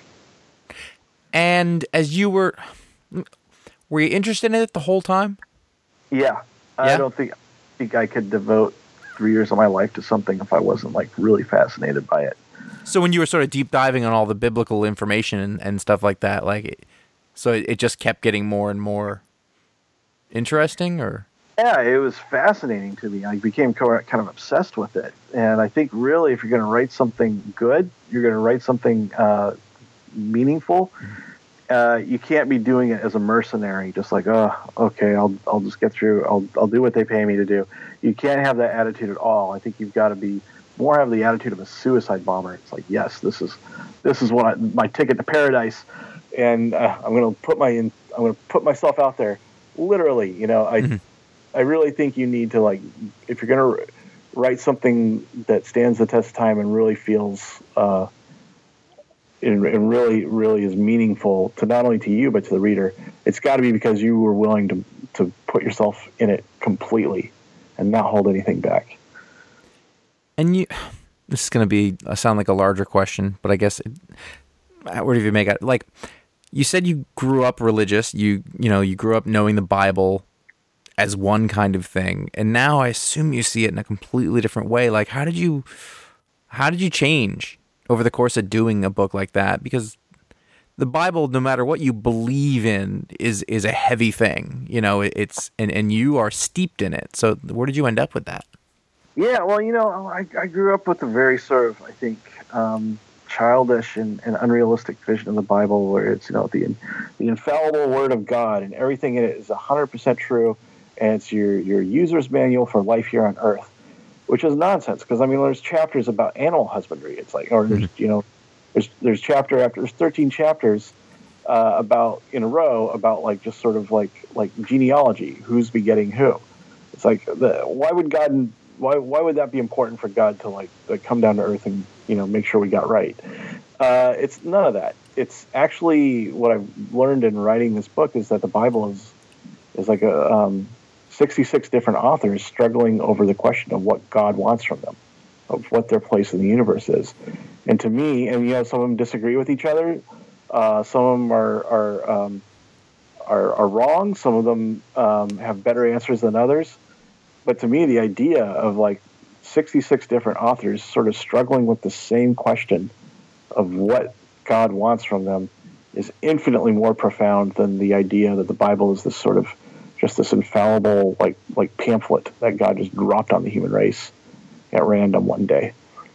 And as you were you interested in it the whole time? Yeah. I don't think I could devote 3 years of my life to something if I wasn't like really fascinated by it. So when you were sort of deep diving on all the biblical information and stuff like that, so it just kept getting more and more interesting, or? Yeah, it was fascinating to me. I became kind of obsessed with it. And I think really if you're going to write something good, you're going to write something meaningful. You can't be doing it as a mercenary, just like, oh, okay, I'll just get through. I'll do what they pay me to do. You can't have that attitude at all. I think you've got to be more have the attitude of a suicide bomber. It's like, yes, this is what my ticket to paradise, and I'm going to put myself out there, literally. I really think you need to, like, if you're going to write something that stands the test of time and really feels and really, really is meaningful to not only to you but to the reader, it's got to be because you were willing to put yourself in it completely and not hold anything back. And this is going to sound like a larger question, but I guess where do you make it? Like, you said you grew up religious. You grew up knowing the Bible as one kind of thing, and now I assume you see it in a completely different way. Like, how did you change over the course of doing a book like that? Because the Bible, no matter what you believe in, is a heavy thing. It's and you are steeped in it. So where did you end up with that? Yeah, well, I grew up with a very sort of, I think, childish and unrealistic vision of the Bible, where it's, the infallible Word of God, and everything in it is 100% true, and it's your user's manual for life here on Earth, which is nonsense. Because there's chapters about animal husbandry. It's like, or there's chapter after there's 13 chapters about in a row about like just sort of like genealogy, who's begetting who. It's like why would that be important for God to like come down to earth and make sure we got right? It's none of that. It's actually what I've learned in writing this book is that the Bible is like a 66 different authors struggling over the question of what God wants from them, of what their place in the universe is. And to me, and some of them disagree with each other. Some of them are wrong. Some of them have better answers than others. But to me, the idea of like 66 different authors sort of struggling with the same question of what God wants from them is infinitely more profound than the idea that the Bible is this sort of just this infallible like pamphlet that God just dropped on the human race at random one day.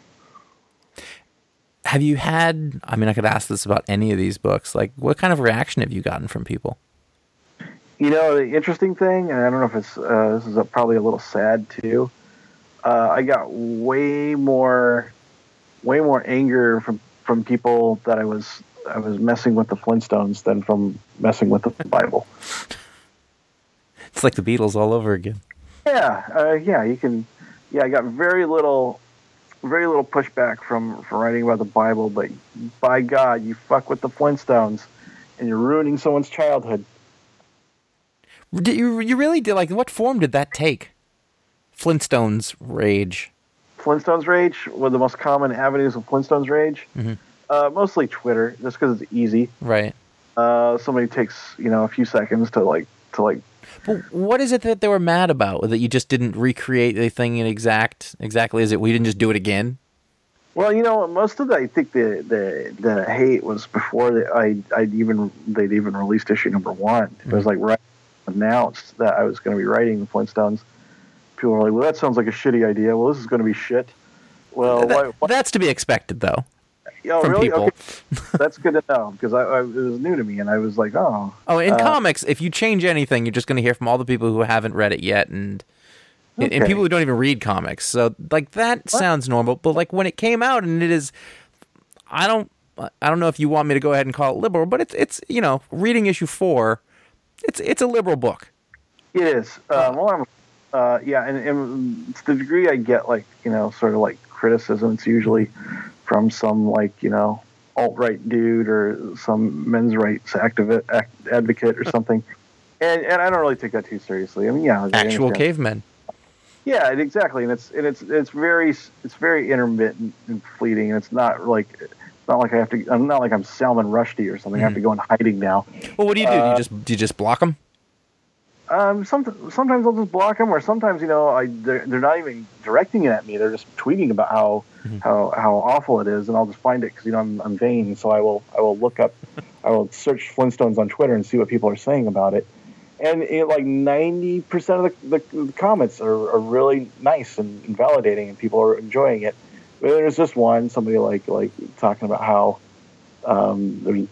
Have you had, I could ask this about any of these books, like what kind of reaction have you gotten from people? The interesting thing, and I don't know if it's this is probably a little sad too. I got way more anger from people that I was messing with the Flintstones than from messing with the Bible. It's like the Beatles all over again. Yeah, you can. Yeah, I got very little pushback from writing about the Bible, but by God, you fuck with the Flintstones, and you're ruining someone's childhood. Did you really did? Like, what form did that take? Flintstones rage. Flintstones rage, one of the most common avenues of Flintstones rage. Mostly Twitter, just because it's easy. Right. Somebody takes a few seconds to like. But what is it that they were mad about? That you just didn't recreate the thing in exactly as it? We didn't just do it again. Well, most of I think the hate was before they'd even released issue number 1. It was like right announced that I was going to be writing the Flintstones. People were like, "Well, that sounds like a shitty idea. Well, this is going to be shit." Well, that's to be expected, though. Oh, from really? people. Okay. That's good to know, because it was new to me, and I was like, oh. Oh, in comics, if you change anything, you're just going to hear from all the people who haven't read it yet, and people who don't even read comics. So, like, that sounds normal. But, like, when it came out, and it is, I don't know if you want me to go ahead and call it liberal, but it's reading issue 4, it's a liberal book. It is. And to the degree I get, like, sort of like criticism, it's usually from some, like, alt-right dude or some men's rights advocate or something. And I don't really take that too seriously. I mean, yeah. Actual cavemen. Yeah, exactly. And it's very intermittent and fleeting, and it's not like I'm not like I'm Salman Rushdie or something. I have to go in hiding now. Well, what do you do? Do you just block them? Sometimes I'll just block them, or sometimes they're not even directing it at me. They're just tweeting about how awful it is, and I'll just find it because I'm vain. So I will search Flintstones on Twitter and see what people are saying about it. And like 90% of the comments are really nice and validating, and people are enjoying it. But there's just somebody like talking about how the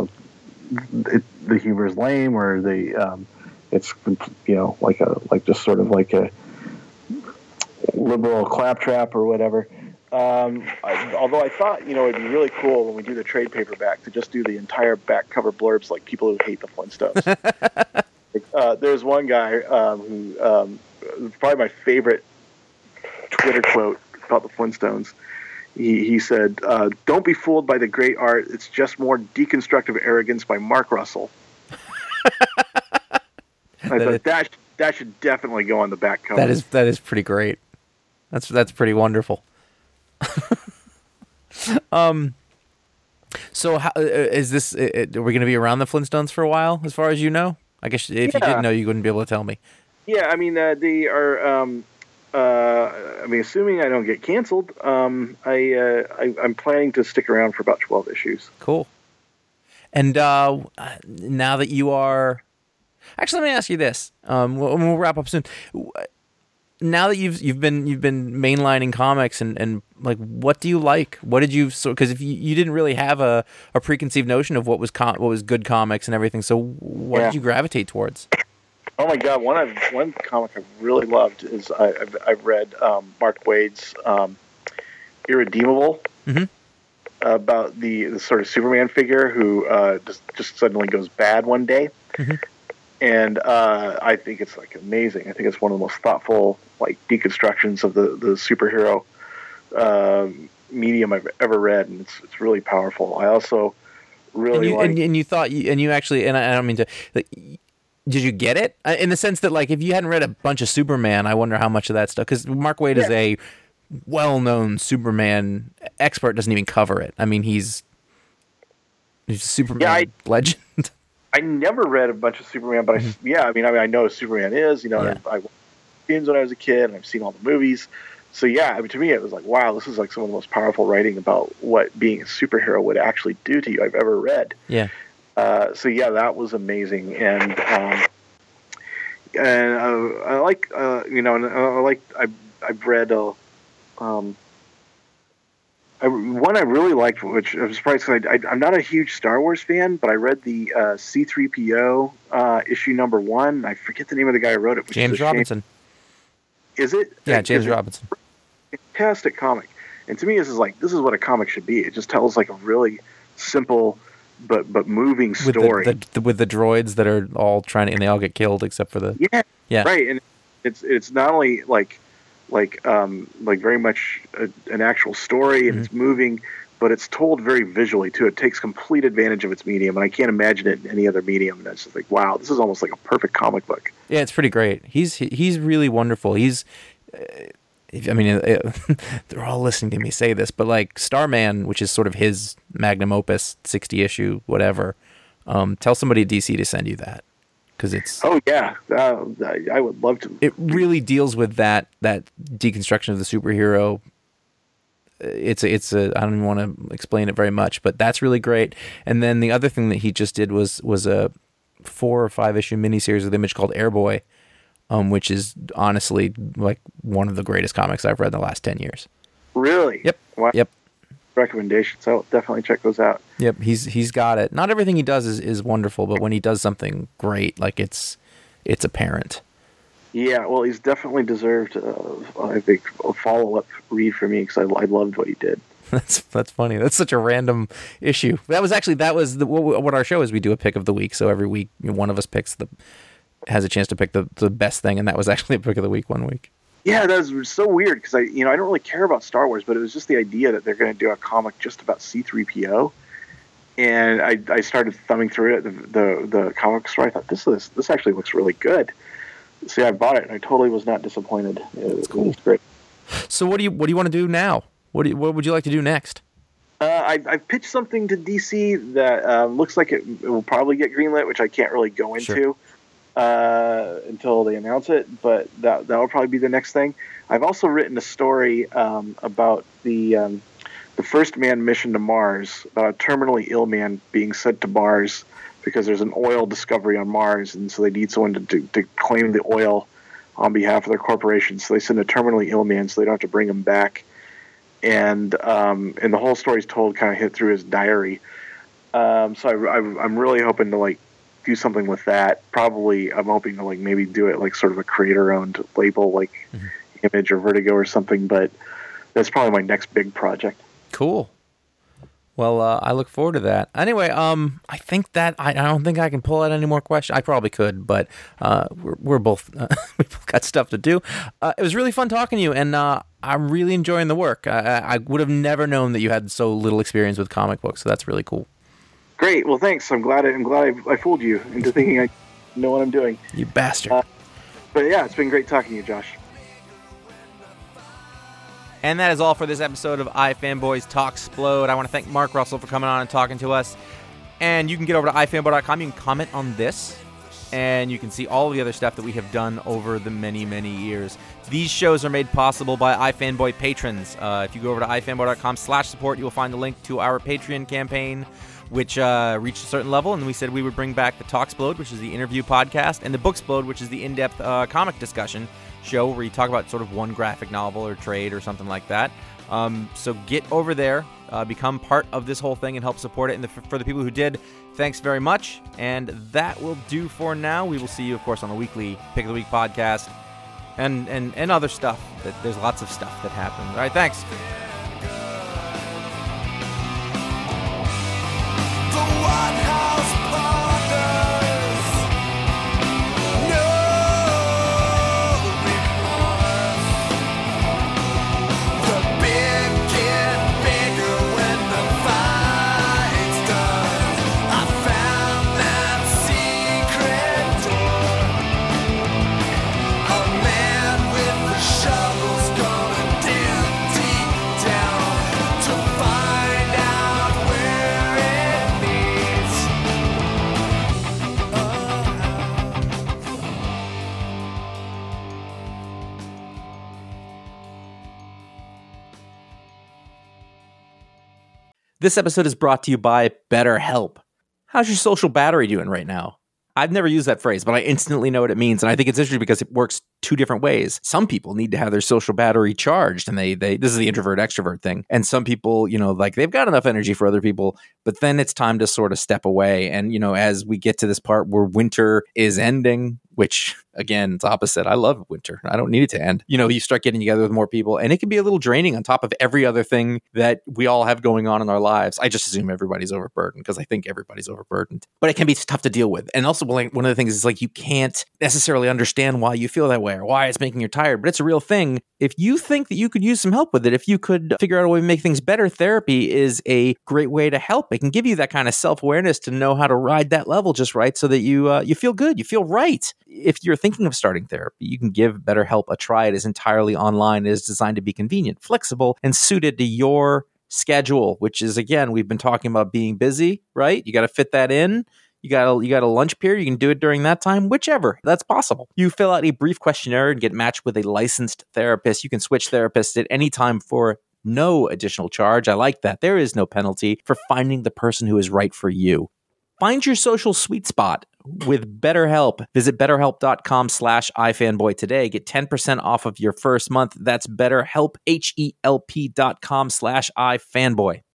humor is lame, or it's just sort of like a liberal claptrap or whatever. Although I thought it'd be really cool when we do the trade paperback to just do the entire back cover blurbs like people who hate the Flintstones. There's one guy who probably my favorite Twitter quote about the Flintstones. He said, "Don't be fooled by the great art. It's just more deconstructive arrogance by Mark Russell." I thought that should definitely go on the back cover. That is pretty great. That's pretty wonderful. So how, is this? Are we going to be around the Flintstones for a while, as far as you know? I guess if you didn't know, you wouldn't be able to tell me. Yeah, I mean, they are. Assuming I don't get canceled, I'm planning to stick around for about 12 issues. Cool. And now that you are, actually, let me ask you this. We'll wrap up soon. Now that you've been mainlining comics and like, what do you like? What did you because if you didn't really have a preconceived notion of what was good comics and everything, so what did you gravitate towards? Oh my God! One comic I really loved is I've read Mark Waid's Irredeemable, about the sort of Superman figure who just suddenly goes bad one day, and I think it's like amazing. I think it's one of the most thoughtful like deconstructions of the superhero medium I've ever read, and it's really powerful. I also really and you thought you actually, and I don't mean to. Like, did you get it? In the sense that, like, if you hadn't read a bunch of Superman, I wonder how much of that stuff... Because Mark Waid is a well-known Superman expert, doesn't even cover it. I mean, he's a Superman legend. I never read a bunch of Superman, but I know who Superman is. I watched games when I was a kid, and I've seen all the movies. So, to me, it was like, wow, this is like some of the most powerful writing about what being a superhero would actually do to you I've ever read. Yeah. That was amazing, and I like I've read one I really liked, which I was surprised because I'm not a huge Star Wars fan, but I read the C-3PO issue number 1. I forget the name of the guy who wrote it. James Robinson. Is it? Yeah, James Robinson. Fantastic comic, and to me, this is what a comic should be. It just tells like a really simple moving story with the droids that are all trying to, and they all get killed except for the right. And it's not only like very much an actual story, and it's moving, but it's told very visually too. It takes complete advantage of its medium, and I can't imagine it in any other medium. And it's just like, wow, this is almost like a perfect comic book. Yeah, it's pretty great. He's really wonderful. I mean, they're all listening to me say this, but like Starman, which is sort of his magnum opus, 60 issue, whatever. Tell somebody at DC to send you that, because it's. Oh yeah, I would love to. It really deals with that deconstruction of the superhero. It's a I don't even want to explain it very much, but that's really great. And then the other thing that he just did was a 4 or 5 issue miniseries with Image called Airboy. Which is honestly like one of the greatest comics I've read in the last 10 years. Really? Yep. Wow. Yep. Recommendations. I'll definitely check those out. Yep. He's got it. Not everything he does is wonderful, but when he does something great, like it's apparent. Yeah. Well, he's definitely deserved, I think, a follow-up read for me, because I loved what he did. That's funny. That's such a random issue. That was what our show is. We do a pick of the week. So every week, one of us has a chance to pick the best thing, and that was actually a pick of the week one week. Yeah, that was so weird, because I don't really care about Star Wars, but it was just the idea that they're going to do a comic just about C-3PO, and I started thumbing through it at the comic store. I thought this actually looks really good. So yeah, I bought it, and I totally was not disappointed. It was great. So what do you want to do now? What would you like to do next? I pitched something to DC that looks like it will probably get greenlit, which I can't really go into. Sure. Until they announce it, but that will probably be the next thing. I've also written a story about the first manned mission to Mars, about a terminally ill man being sent to Mars because there's an oil discovery on Mars, and so they need someone to claim the oil on behalf of their corporation. So they send a terminally ill man so they don't have to bring him back. And the whole story's told kind of hit through his diary. So I'm really hoping to do something with that. Probably I'm hoping to maybe do it sort of a creator-owned label, Image or Vertigo or something, but that's probably my next big project. Cool. Well, I look forward to that. Anyway, I think that I don't think I can pull out any more questions. I probably could, but we're both we both got stuff to do. It was really fun talking to you, and I'm really enjoying the work. I would have never known that you had so little experience with comic books, so that's really cool. Great. Well, thanks. I'm glad I fooled you into thinking I know what I'm doing. You bastard. But yeah, it's been great talking to you, Josh. And that is all for this episode of iFanboys Talksplode. I want to thank Mark Russell for coming on and talking to us. And you can get over to ifanboy.com. You can comment on this, and you can see all of the other stuff that we have done over the many, many years. These shows are made possible by iFanboy patrons. If you go over to ifanboy.com/support, you will find a link to our Patreon campaign, which reached a certain level, and we said we would bring back the Talksplode, which is the interview podcast, and the Booksplode, which is the in-depth comic discussion show where you talk about sort of one graphic novel or trade or something like that. So get over there, become part of this whole thing, and help support it. And for the people who did, thanks very much. And that will do for now. We will see you, of course, on the weekly Pick of the Week podcast and other stuff. There's lots of stuff that happens. All right, thanks. This episode is brought to you by BetterHelp. How's your social battery doing right now? I've never used that phrase, but I instantly know what it means, and I think it's interesting because it works two different ways. Some people need to have their social battery charged, and they this is the introvert-extrovert thing. And some people, they've got enough energy for other people, but then it's time to sort of step away. And, as we get to this part where winter is ending, which again, it's opposite. I love winter. I don't need it to end. You start getting together with more people, and it can be a little draining on top of every other thing that we all have going on in our lives. I just assume everybody's overburdened because I think everybody's overburdened, but it can be tough to deal with. And also, one of the things is like you can't necessarily understand why you feel that way or why it's making you tired, but it's a real thing. If you think that you could use some help with it, if you could figure out a way to make things better, therapy is a great way to help. It can give you that kind of self-awareness to know how to ride that level just right so that you feel good, you feel right. If you're thinking of starting therapy, you can give BetterHelp a try. It is entirely online. It is designed to be convenient, flexible, and suited to your schedule, which is, again, we've been talking about being busy, right? You got to fit that in. You got a lunch period. You can do it during that time, whichever. That's possible. You fill out a brief questionnaire and get matched with a licensed therapist. You can switch therapists at any time for no additional charge. I like that. There is no penalty for finding the person who is right for you. Find your social sweet spot with BetterHelp. Visit BetterHelp.com/iFanboy today. Get 10% off of your first month. That's BetterHelp, HELP.com/iFanboy.